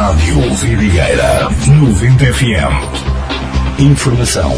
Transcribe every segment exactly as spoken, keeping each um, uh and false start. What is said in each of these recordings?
Rádio Vidigueira noventa F M. Informação.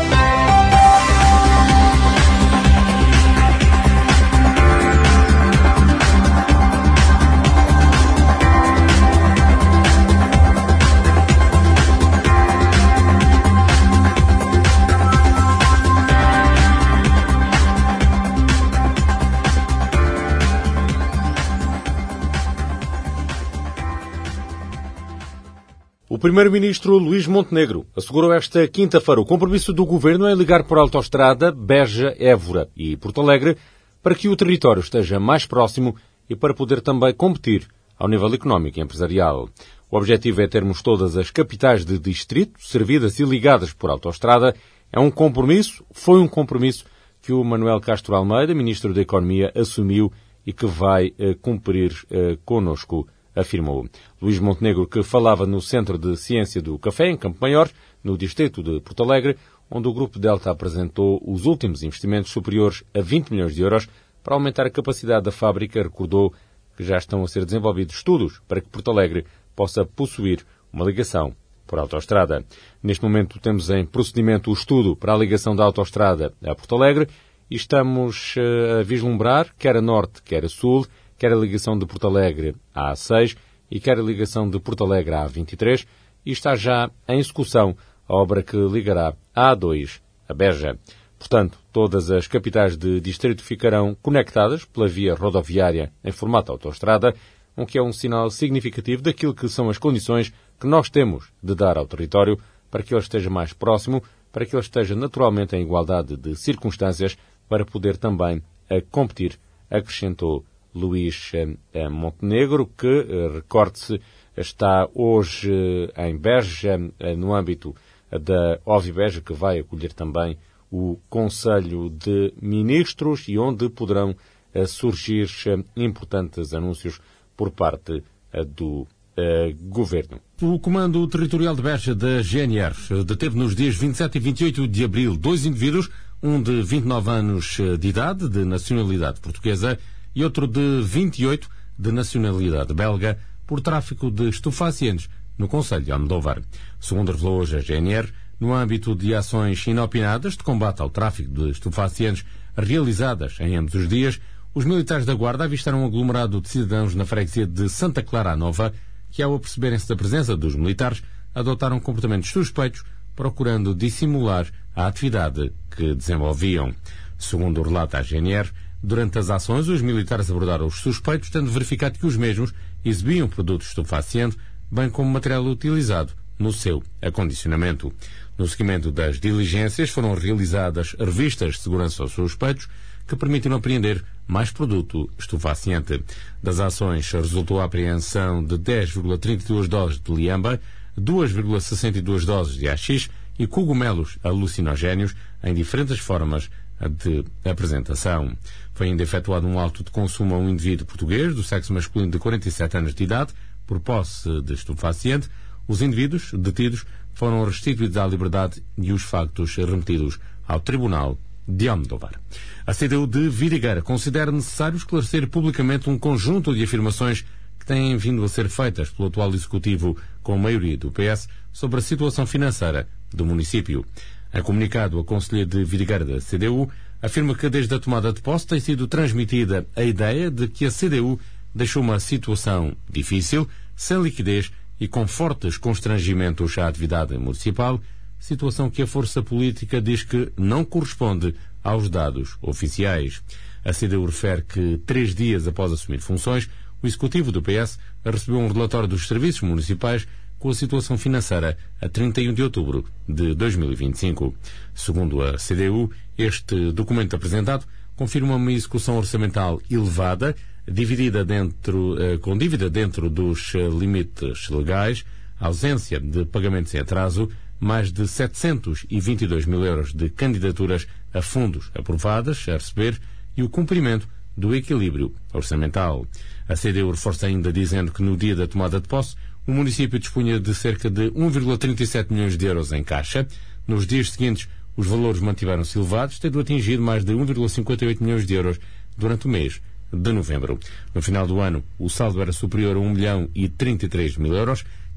O primeiro-ministro Luís Montenegro assegurou esta quinta-feira o compromisso do governo em ligar por autoestrada Beja, Évora e Porto Alegre para que o território esteja mais próximo e para poder também competir ao nível económico e empresarial. O objetivo é termos todas as capitais de distrito servidas e ligadas por autoestrada. É um compromisso, foi um compromisso que o Manuel Castro Almeida, ministro da Economia, assumiu e que vai uh, cumprir uh, connosco, afirmou. Luís Montenegro, que falava no Centro de Ciência do Café, em Campo Maior, no distrito de Porto Alegre, onde o Grupo Delta apresentou os últimos investimentos superiores a vinte milhões de euros para aumentar a capacidade da fábrica, recordou que já estão a ser desenvolvidos estudos para que Porto Alegre possa possuir uma ligação por autoestrada. Neste momento temos em procedimento o estudo para a ligação da autoestrada a Porto Alegre e estamos a vislumbrar, quer a norte, quer a sul, quer a ligação de Porto Alegre à A seis e quer a ligação de Porto Alegre à A vinte e três, e está já em execução a obra que ligará a A dois a Beja. Portanto, todas as capitais de distrito ficarão conectadas pela via rodoviária em formato autoestrada, o que é um sinal significativo daquilo que são as condições que nós temos de dar ao território para que ele esteja mais próximo, para que ele esteja naturalmente em igualdade de circunstâncias, para poder também a competir, acrescentou Luís Montenegro, que, recorde-se, está hoje em Beja, no âmbito da Ovibeja, que vai acolher também o Conselho de Ministros e onde poderão surgir importantes anúncios por parte do Governo. O Comando Territorial de Beja da G N R deteve nos dias vinte e sete e vinte e oito de abril dois indivíduos, um de vinte e nove anos de idade, de nacionalidade portuguesa, e outro de vinte e oito, de nacionalidade belga, por tráfico de estupefacientes no concelho de Almodóvar. Segundo revelou hoje a G N R, no âmbito de ações inopinadas de combate ao tráfico de estupefacientes realizadas em ambos os dias, os militares da Guarda avistaram um aglomerado de cidadãos na freguesia de Santa Clara à Nova, que, ao aperceberem-se da presença dos militares, adotaram comportamentos suspeitos, procurando dissimular a atividade que desenvolviam. Segundo o relato à G N R, durante as ações, os militares abordaram os suspeitos, tendo verificado que os mesmos exibiam produtos estupefacientes, bem como material utilizado no seu acondicionamento. No seguimento das diligências, foram realizadas revistas de segurança aos suspeitos, que permitiram apreender mais produto estupefaciente. Das ações resultou a apreensão de dez vírgula trinta e duas doses de liamba, duas vírgula sessenta e duas doses de haxixe e cogumelos alucinogénios em diferentes formas de apresentação. Foi ainda efetuado um auto de consumo a um indivíduo português do sexo masculino de quarenta e sete anos de idade por posse de estupefaciente. Os indivíduos detidos foram restituídos à liberdade e os factos remetidos ao Tribunal de Almodóvar. A C D U de Vidigueira considera necessário esclarecer publicamente um conjunto de afirmações que têm vindo a ser feitas pelo atual Executivo com a maioria do P S sobre a situação financeira do município. Em comunicado, a Conselheira de Vidigueira da C D U afirma que desde a tomada de posse tem sido transmitida a ideia de que a C D U deixou uma situação difícil, sem liquidez e com fortes constrangimentos à atividade municipal, situação que a força política diz que não corresponde aos dados oficiais. A C D U refere que, três dias após assumir funções, o Executivo do P S recebeu um relatório dos serviços municipais com a situação financeira a trinta e um de outubro de dois mil e vinte e cinco. Segundo a C D U, este documento apresentado confirma uma execução orçamental elevada, dividida dentro, eh, com dívida dentro dos eh, limites legais, ausência de pagamentos em atraso, mais de setecentos e vinte e dois mil euros de candidaturas a fundos aprovadas a receber e o cumprimento do equilíbrio orçamental. A C D U reforça ainda dizendo que no dia da tomada de posse o município dispunha de cerca de um vírgula trinta e sete milhões de euros em caixa. Nos dias seguintes, os valores mantiveram-se elevados, tendo atingido mais de um vírgula cinquenta e oito milhões de euros durante o mês de novembro. No final do ano, o saldo era superior a um milhão e trinta e três mil euros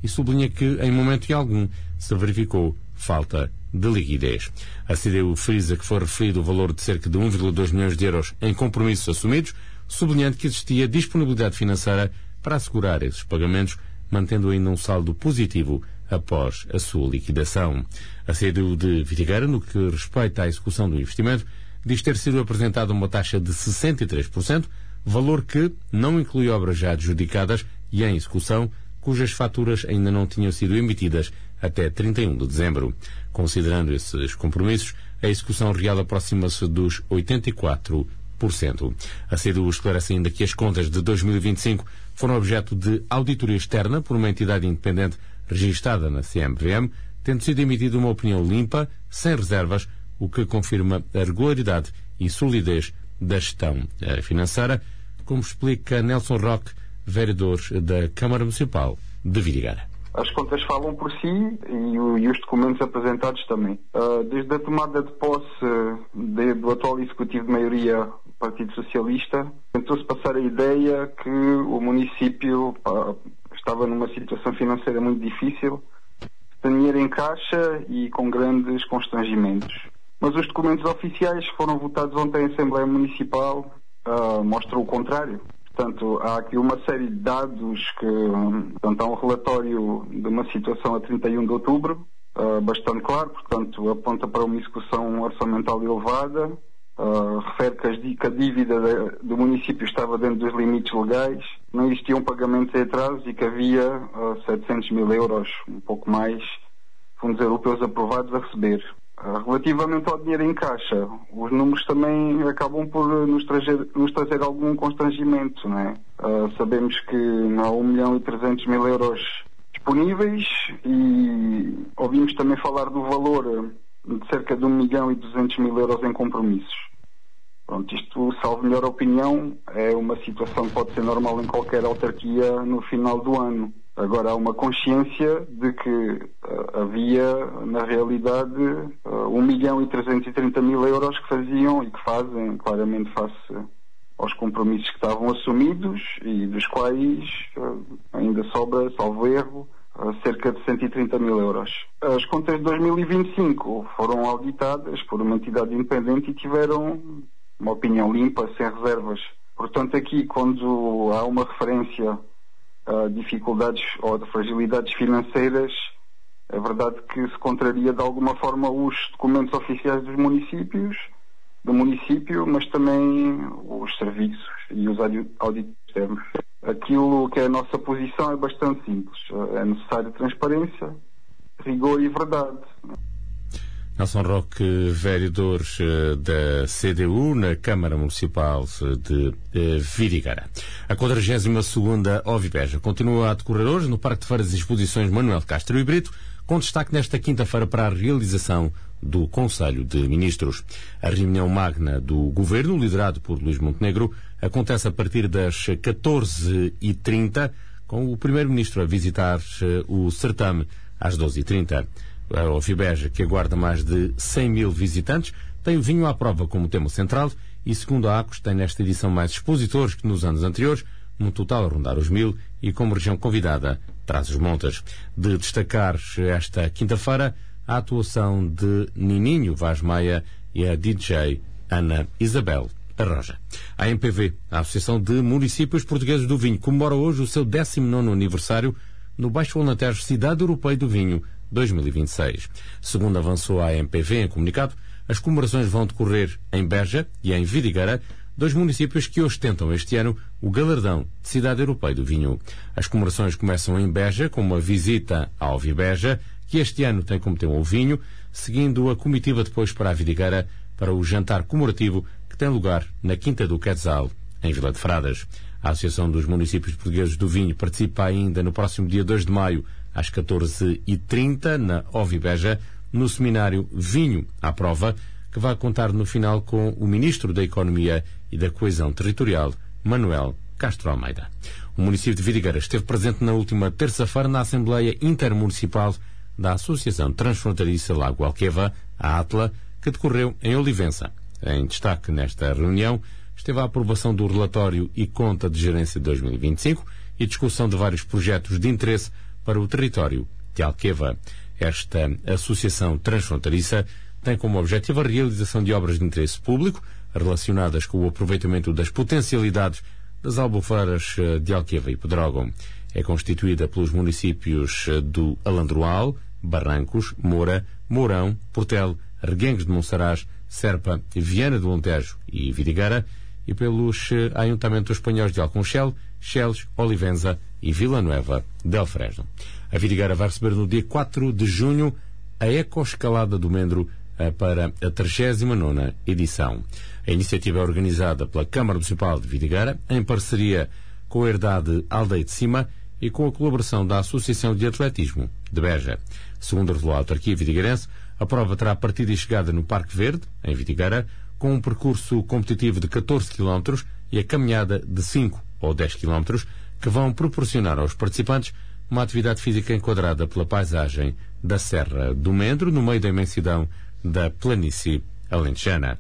e sublinha que, em momento algum, se verificou falta de liquidez. A C D U frisa que foi referido o valor de cerca de um vírgula dois milhões de euros em compromissos assumidos, sublinhando que existia disponibilidade financeira para assegurar esses pagamentos, mantendo ainda um saldo positivo após a sua liquidação. A C D U de Vidigueira, no que respeita à execução do investimento, diz ter sido apresentada uma taxa de sessenta e três por cento, valor que não inclui obras já adjudicadas e em execução, cujas faturas ainda não tinham sido emitidas até trinta e um de dezembro. Considerando esses compromissos, a execução real aproxima-se dos oitenta e quatro por cento. A C D U esclarece ainda que as contas de dois mil e vinte e cinco foram objeto de auditoria externa por uma entidade independente registada na C M V M, tendo sido emitida uma opinião limpa, sem reservas, o que confirma a regularidade e solidez da gestão financeira, como explica Nelson Roque, vereador da Câmara Municipal de Vidigueira. As contas falam por si e, o, e os documentos apresentados também. Uh, desde a tomada de posse de, do atual Executivo de maioria do Partido Socialista, tentou-se passar a ideia que o município pá, estava numa situação financeira muito difícil, sem dinheiro em caixa e com grandes constrangimentos. Mas os documentos oficiais que foram votados ontem em Assembleia Municipal uh, mostram o contrário. Portanto, há aqui uma série de dados que, portanto, há um relatório de uma situação a trinta e um de outubro, uh, bastante claro, portanto, aponta para uma execução orçamental elevada, uh, refere que, as, que a dívida de, do município estava dentro dos limites legais, não existiam pagamentos em atraso e que havia uh, setecentos mil euros, um pouco mais, fundos europeus aprovados a receber. Relativamente ao dinheiro em caixa, os números também acabam por nos trazer, nos trazer algum constrangimento, não é? Uh, sabemos que há um milhão e trezentos mil euros disponíveis e ouvimos também falar do valor de cerca de um milhão e duzentos mil euros em compromissos. Pronto, isto, salvo melhor opinião, é uma situação que pode ser normal em qualquer autarquia no final do ano. Agora há uma consciência de que uh, havia, na realidade, uh, um milhão e trezentos e trinta mil euros que faziam e que fazem, claramente, face aos compromissos que estavam assumidos e dos quais uh, ainda sobra, salvo erro, uh, cerca de cento e trinta mil euros. As contas de dois mil e vinte e cinco foram auditadas por uma entidade independente e tiveram uma opinião limpa, sem reservas. Portanto, aqui, quando há uma referência a dificuldades ou de fragilidades financeiras, é verdade que se contraria de alguma forma os documentos oficiais dos municípios, do município, mas também os serviços e os auditos externos. Aquilo que é a nossa posição é bastante simples. É necessário transparência, rigor e verdade. Nelson Roque, vereador da C D U na Câmara Municipal de Vidigueira. A quadragésima segunda Ovibeja continua a decorrer hoje no Parque de Feiras e Exposições Manuel Castro e Brito, com destaque nesta quinta-feira para a realização do Conselho de Ministros. A reunião magna do Governo, liderado por Luís Montenegro, acontece a partir das catorze e trinta, com o Primeiro-Ministro a visitar o certame às doze e trinta. A Ovibeja, que aguarda mais de cem mil visitantes, tem o vinho à prova como tema central e, segundo a ACOS, tem nesta edição mais expositores que nos anos anteriores, no total a rondar os mil, e como região convidada traz os montes. De destacar esta quinta-feira a atuação de Nininho Vaz Maia e a D J Ana Isabel Arroja. A A M P V, a Associação de Municípios Portugueses do Vinho, comemora hoje o seu décimo nono aniversário no Baixo Alentejo Cidade Europeia do Vinho dois mil e vinte e seis. Segundo avançou a A M P V em comunicado, as comemorações vão decorrer em Beja e em Vidigueira, dois municípios que ostentam este ano o galardão de Cidade Europeia do Vinho. As comemorações começam em Beja com uma visita à Ovibeja, que este ano tem como tema o vinho, seguindo a comitiva depois para a Vidigueira para o jantar comemorativo que tem lugar na Quinta do Quetzal, em Vila de Fradas. A Associação dos Municípios Portugueses do Vinho participa ainda no próximo dia dois de maio, às catorze e trinta, na Ovibeja, no seminário Vinho à Prova, que vai contar no final com o Ministro da Economia e da Coesão Territorial, Manuel Castro Almeida. O município de Vidigueira esteve presente na última terça-feira na Assembleia Intermunicipal da Associação Transfronteiriça Lago Alqueva, a ATLA, que decorreu em Olivença. Em destaque nesta reunião esteve a aprovação do relatório e conta de gerência de dois mil e vinte e cinco e discussão de vários projetos de interesse para o território de Alqueva. Esta associação transfronteiriça tem como objetivo a realização de obras de interesse público relacionadas com o aproveitamento das potencialidades das albufeiras de Alqueva e Pedrógão. É constituída pelos municípios do Alandroal, Barrancos, Moura, Mourão, Portel, Reguengos de Monsaraz, Serpa, Viana do Montejo e Vidigueira, e pelos Ayuntamentos espanhóis de Alconchel, Cheles, Olivenza e Vila Nova del Fresno. A Vidigueira vai receber no dia quatro de junho a Ecoescalada do Mendro para a trigésima nona edição. A iniciativa é organizada pela Câmara Municipal de Vidigueira, em parceria com a Herdade Aldeia de Cima e com a colaboração da Associação de Atletismo de Beja. Segundo revelou a autarquia vidigueirense, a prova terá partida e chegada no Parque Verde, em Vidigueira, com um percurso competitivo de catorze quilómetros e a caminhada de cinco ou dez quilómetros, que vão proporcionar aos participantes uma atividade física enquadrada pela paisagem da Serra do Mendro, no meio da imensidão da planície alentejana.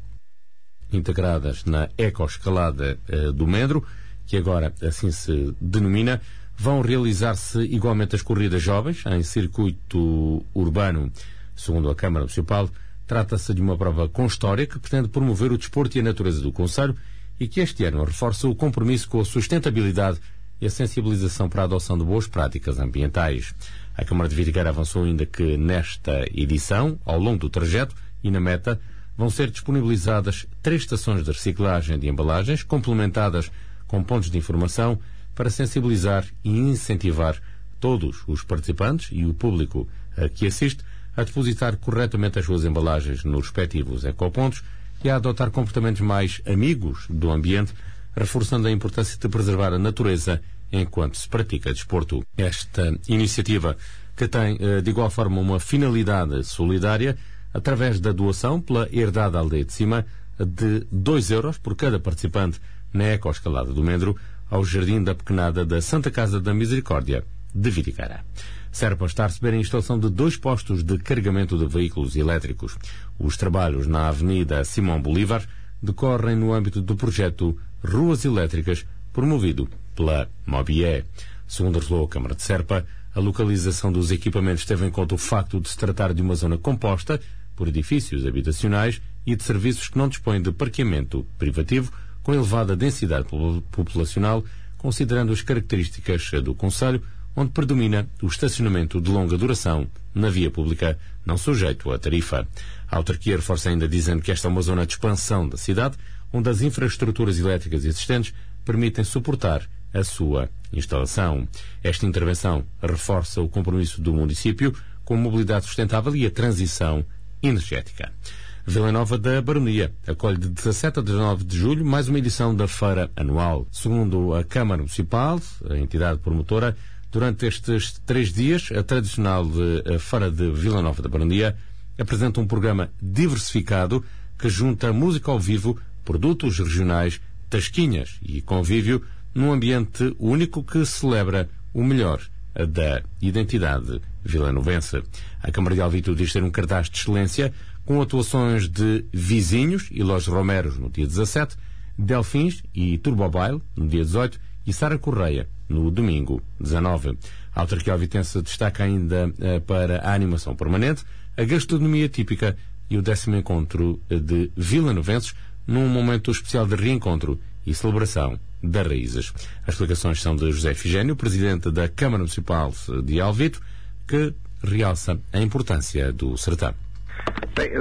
Integradas na Ecoescalada uh, do Mendro, que agora assim se denomina, vão realizar-se igualmente as corridas jovens em circuito urbano. Segundo a Câmara Municipal, trata-se de uma prova com história que pretende promover o desporto e a natureza do concelho e que este ano reforça o compromisso com a sustentabilidade e a sensibilização para a adoção de boas práticas ambientais. A Câmara de Vidigueira avançou ainda que nesta edição, ao longo do trajeto e na meta, vão ser disponibilizadas três estações de reciclagem de embalagens, complementadas com pontos de informação para sensibilizar e incentivar todos os participantes e o público a que assiste a depositar corretamente as suas embalagens nos respectivos ecopontos e a adotar comportamentos mais amigos do ambiente, reforçando a importância de preservar a natureza enquanto se pratica desporto. Esta iniciativa, que tem de igual forma uma finalidade solidária, através da doação pela Herdade Aldeia de Cima de dois euros por cada participante na Ecoescalada do Mendro ao Jardim da Pequenada da Santa Casa da Misericórdia de Vidigueira. Serpa está a receber a instalação de dois postos de carregamento de veículos elétricos. Os trabalhos na Avenida Simão Bolívar decorrem no âmbito do projeto Ruas Elétricas, promovido pela Mobie. Segundo revelou a Câmara de Serpa, a localização dos equipamentos teve em conta o facto de se tratar de uma zona composta por edifícios habitacionais e de serviços que não dispõem de parqueamento privativo, com elevada densidade populacional, considerando as características do concelho, onde predomina o estacionamento de longa duração na via pública, não sujeito a tarifa. A autarquia reforça ainda dizendo que esta é uma zona de expansão da cidade, onde as infraestruturas elétricas existentes permitem suportar a sua instalação. Esta intervenção reforça o compromisso do município com a mobilidade sustentável e a transição energética. Vila Nova da Baronia acolhe de dezassete a dezenove de julho mais uma edição da Feira Anual. Segundo a Câmara Municipal, a entidade promotora, durante estes três dias, a tradicional de, a Feira de Vila Nova da Baronia apresenta um programa diversificado que junta música ao vivo, produtos regionais, tasquinhas e convívio num ambiente único que celebra o melhor da identidade vilanovense. A Câmara de Alvito diz ter um cartaz de excelência com atuações de Vizinhos e Los Romeros no dia dezassete, Delfins e Turbobaile no dia dezoito e Sara Correia no domingo dezanove. A autarquia alvitense destaca ainda uh, para a animação permanente, a gastronomia típica e o décimo encontro de vilanovenses num momento especial de reencontro e celebração das raízes. As explicações são de José Figénio, presidente da Câmara Municipal de Alvito, que realça a importância do certame. Bem,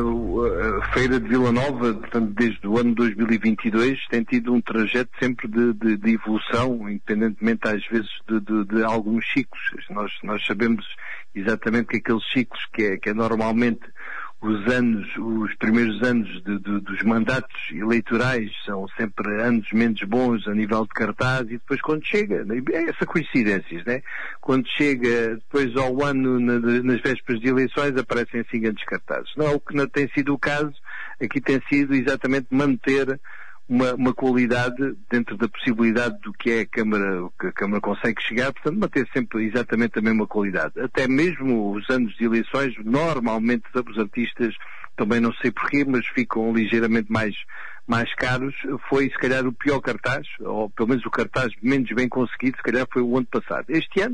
a Feira de Vila Nova, portanto, desde o ano dois mil e vinte e dois, tem tido um trajeto sempre de, de, de evolução, independentemente às vezes de, de, de alguns ciclos. Nós, nós sabemos exatamente que aqueles ciclos que é, que é normalmente os anos, os primeiros anos de, de, dos mandatos eleitorais são sempre anos menos bons a nível de cartaz e depois quando chega, é essa coincidências, né? Quando chega depois ao ano, na, nas vésperas de eleições, aparecem assim grandes cartazes. Não, o que não tem sido o caso, aqui tem sido exatamente manter uma, uma qualidade dentro da possibilidade do que é a Câmara, o que a Câmara consegue chegar, portanto manter sempre exatamente a mesma qualidade. Até mesmo os anos de eleições, normalmente os artistas, também não sei porquê, mas ficam ligeiramente mais, mais caros. Foi se calhar o pior cartaz, ou pelo menos o cartaz menos bem conseguido, se calhar foi o ano passado. Este ano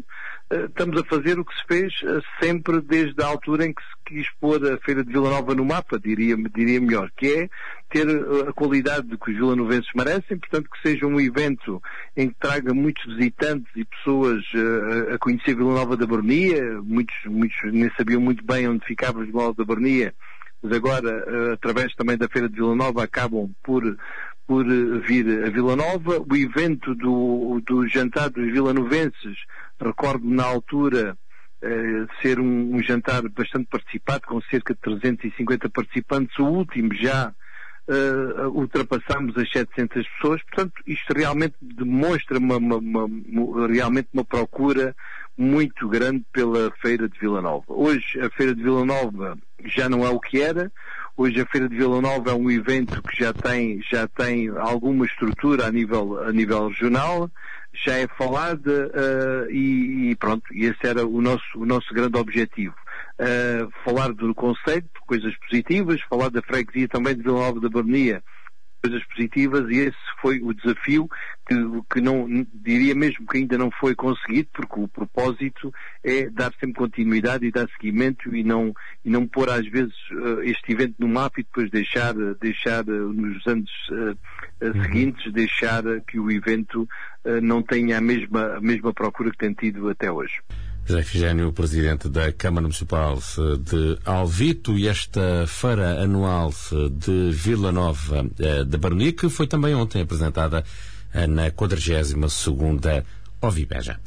estamos a fazer o que se fez sempre desde a altura em que se quis pôr a Feira de Vila Nova no mapa, diria, diria melhor, que é ter a qualidade que os vilanovenses merecem, portanto que seja um evento em que traga muitos visitantes e pessoas uh, a conhecer Vila Nova da Baronia. Muitos, muitos nem sabiam muito bem onde ficava Vila Nova da Baronia, mas agora, uh, através também da Feira de Vila Nova, acabam por, por vir a Vila Nova. O evento do, do jantar dos vilanovenses, recordo-me na altura uh, ser um, um jantar bastante participado, com cerca de trezentos e cinquenta participantes. O último já Uh, ultrapassamos as setecentas pessoas. Portanto, isto realmente demonstra uma, uma, uma, realmente uma procura muito grande pela Feira de Vila Nova. Hoje a Feira de Vila Nova já não é o que era. Hoje a Feira de Vila Nova é um evento que já tem, já tem alguma estrutura a nível, a nível regional, já é falada uh, e, e pronto, e esse era o nosso, o nosso grande objetivo. Uh, falar do conceito, coisas positivas, falar da freguesia também de Vila Nova da Baronia, coisas positivas, e esse foi o desafio que, que não, diria mesmo que ainda não foi conseguido, porque o propósito é dar sempre continuidade e dar seguimento e não, e não pôr às vezes uh, este evento no mapa e depois deixar, deixar uh, nos anos uh, uh, seguintes, deixar que o evento uh, não tenha a mesma, a mesma procura que tem tido até hoje. José Efigénio, presidente da Câmara Municipal de Alvito, e esta feira anual de Vila Nova da Baronia, que foi também ontem apresentada na quadragésima segunda Ovibeja.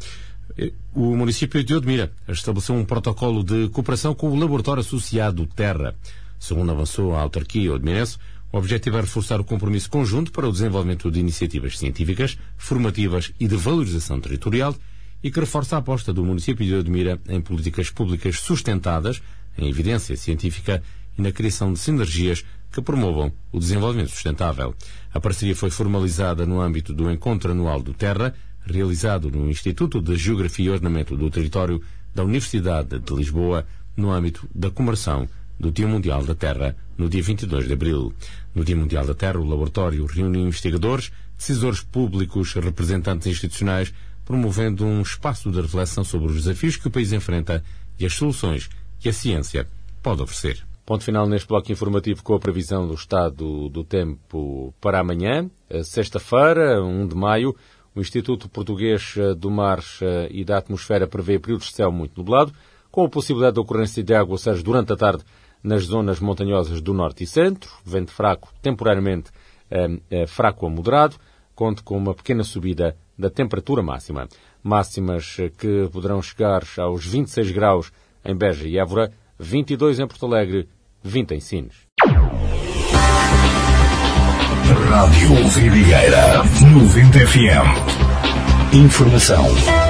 O município de Odmira estabeleceu um protocolo de cooperação com o laboratório associado Terra. Segundo avançou a autarquia odmirense, o objetivo é reforçar o compromisso conjunto para o desenvolvimento de iniciativas científicas, formativas e de valorização territorial, e que reforça a aposta do município de Odmira em políticas públicas sustentadas em evidência científica e na criação de sinergias que promovam o desenvolvimento sustentável. A parceria foi formalizada no âmbito do Encontro Anual do Terra, realizado no Instituto de Geografia e Ordenamento do Território da Universidade de Lisboa, no âmbito da comemoração do Dia Mundial da Terra, no dia vinte e dois de abril. No Dia Mundial da Terra, o laboratório reúne investigadores, decisores públicos, representantes institucionais, promovendo um espaço de reflexão sobre os desafios que o país enfrenta e as soluções que a ciência pode oferecer. Ponto final neste bloco informativo com a previsão do estado do tempo para amanhã, sexta-feira, primeiro de maio. O Instituto Português do Mar e da Atmosfera prevê períodos de céu muito nublado, com a possibilidade de ocorrência de aguaceiros durante a tarde nas zonas montanhosas do norte e centro, vento fraco, temporariamente eh, fraco a moderado, conte com uma pequena subida da temperatura máxima. Máximas que poderão chegar aos vinte e seis graus em Beja e Évora, vinte e dois em Porto Alegre, vinte em Sines. Rádio Vidigueira, noventa F M. Informação